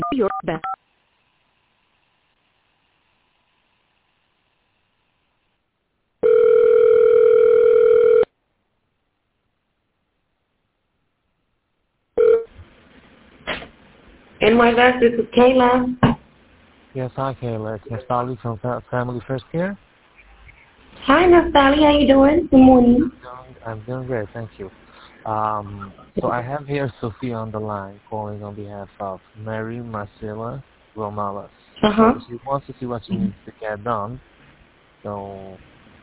Your best. NYVest, this is Kayla. Yes, hi Kayla. It's Nastali from Family First Care. Hi, Nastali. How you doing? Good morning. I'm doing great, thank you. So I have here Sophia on the line calling on behalf of Mary Marcela Romales. Uh-huh. So she wants to see what she needs to get done. So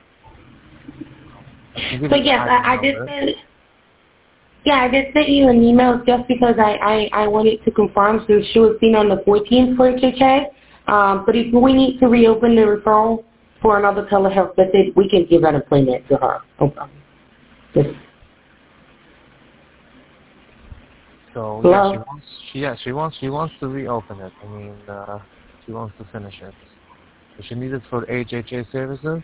I can give So you the yes, item I did number. send. Yeah, I did send you an email just because I wanted to confirm since she was seen on the 14th for HHA. But if we need to reopen the referral for another telehealth visit, we can give an appointment to her. No problem. Just So hello. she wants to reopen it. I mean, she wants to finish it. So she needs it for HHA services.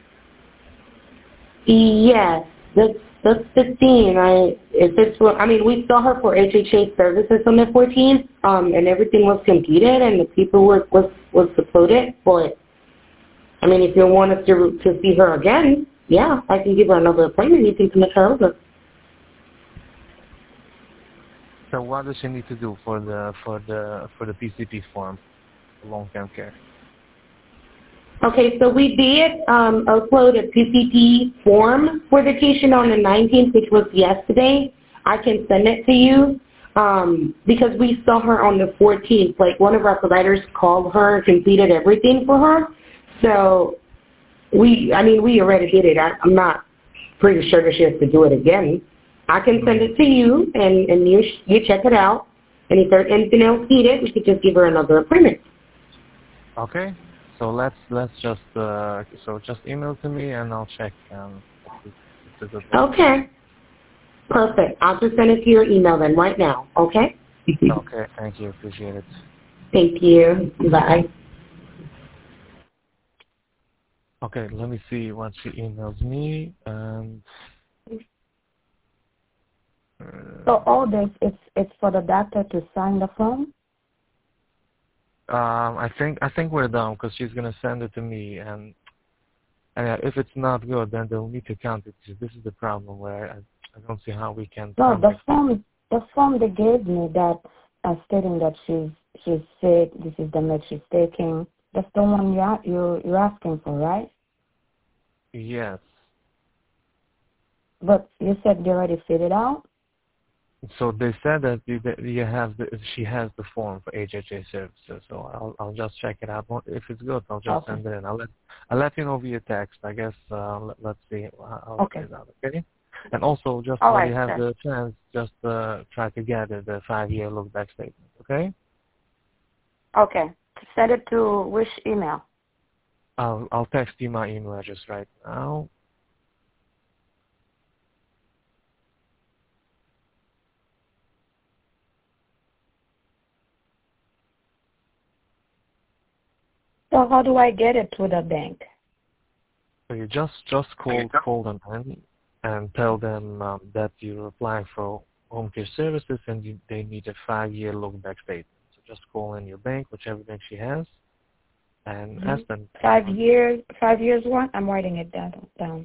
Yes, that's 15. We saw her for HHA services on the 14th, and everything was completed and the paperwork was uploaded. But I mean, if you want us to see her again, yeah, I can give her another appointment. You can commit her over. So what does she need to do for the PCP form, long-term care? Okay, so we did upload a PCP form for the patient on the 19th, which was yesterday. I can send it to you because we saw her on the 14th. Like one of our providers called her, completed everything for her. So we already did it. I'm not pretty sure that she has to do it again. I can send it to you, and you check it out. And if there's anything else needed, we could just give her another appointment. Okay. So let's just just email to me and I'll check if it's a good one. Okay. Perfect. I'll just send it to your email then right now, okay? Okay, thank you. Appreciate it. Thank you. Bye. Okay, let me see what she emails me. So all this, it's for the doctor to sign the form? I think we're done because she's gonna send it to me, and if it's not good, then they'll need to count it. This is the problem where I don't see how we can. No, the form they gave me that stating that she's sick, this is the med she's taking. That's the one you're asking for, right? Yes. But you said they already filled it out? So they said that she has the form for HHA services. So I'll just check it out. If it's good, I'll just Okay. send it in. I'll let you know via text. I guess let's see how it plays out. Okay. And also, just All when you right, have sir. the chance, just try to gather the 5-year look back statement. Okay. Okay. Send it to which email? I'll text you my email address right now. So how do I get it to the bank? So you just call them in and tell them that you're applying for home care services and they need a 5-year look back statement. So just call in your bank, whichever bank she has, and ask them. 5 years. 5 years what? I'm writing it down.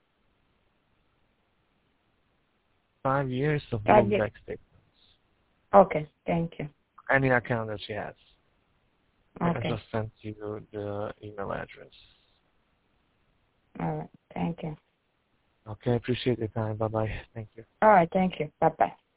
5 years of 5 look years. back statements. Okay. Thank you. Any account that she has. I Okay. just sent you the email address. All right. Thank you. Okay, appreciate your time. Bye bye. Thank you. All right. Thank you. Bye bye.